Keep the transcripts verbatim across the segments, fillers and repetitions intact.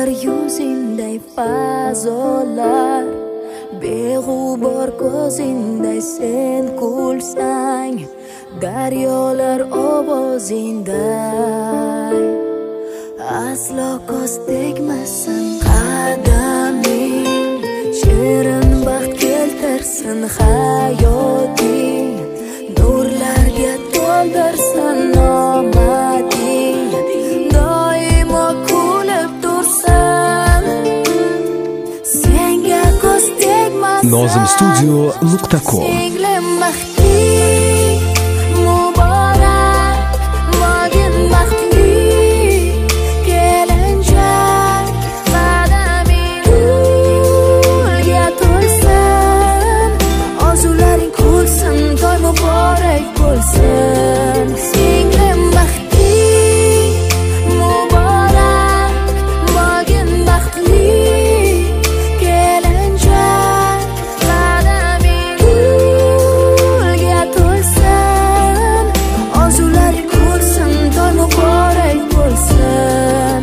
Yer yuzingday fazolar, beg'ubor ko'zingday sen kulsang, daryolar ovozingday aslo ko'z tegmasin. Qadaming shirin baxt keltirsin, hayoting nurlarga to'ldirsin. Omading doimo kulib tursin, senga ko'z tegmasin. nozim studio nuqta com. Singlim baxting muborak, mogin baxtli kelinchak, qadaming gulga to'lsin, orzularing kulsin, to'y muborak bo'lsin. Singlim baxting muborak, mogin baxtli kelinchak, qadaming gulga to'lsin, orzularing kulsin, to'y muborak bo'lsin.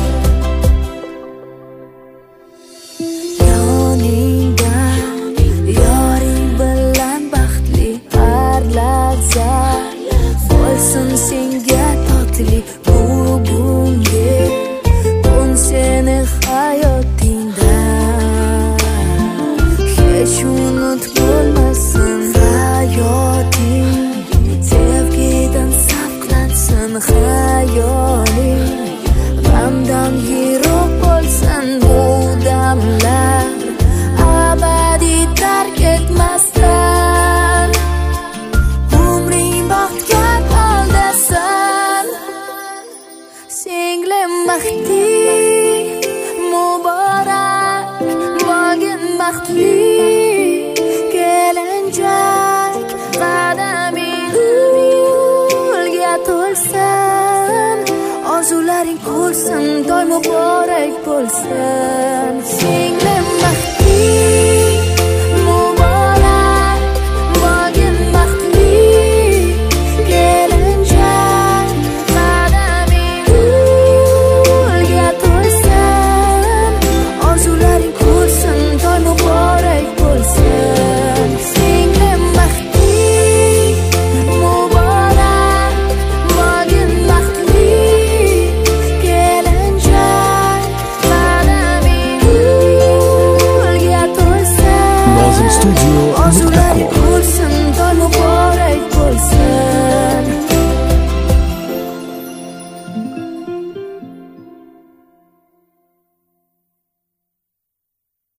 Yoningda yoring bilan baxtli har lahza bo'lsin senga totli. Bugungi kun seni hayotingdan hech unut bo'lmasin. Hayoting sevgidan saqlansin, hayoling g'amdan yiroq bo'lsin. Bu damlar abadiy tark etmasdan umring baxtga to'ldirsin. Singlim baxting muborak, mogin baxtli kelinchak, qadaming gulga to'lsin, orzularing kulsin, to'y muborak bo'lsin. Singlim baxting muborak, mogin baxtli kelinchak, qadaming gulga to'lsin, orzularing kulsin, to'y muborak bo'lsin. Singlim baxting muborak, mogin baxtli kelinchak, qadaming gulga to'lsin, nozim studio nuqta com.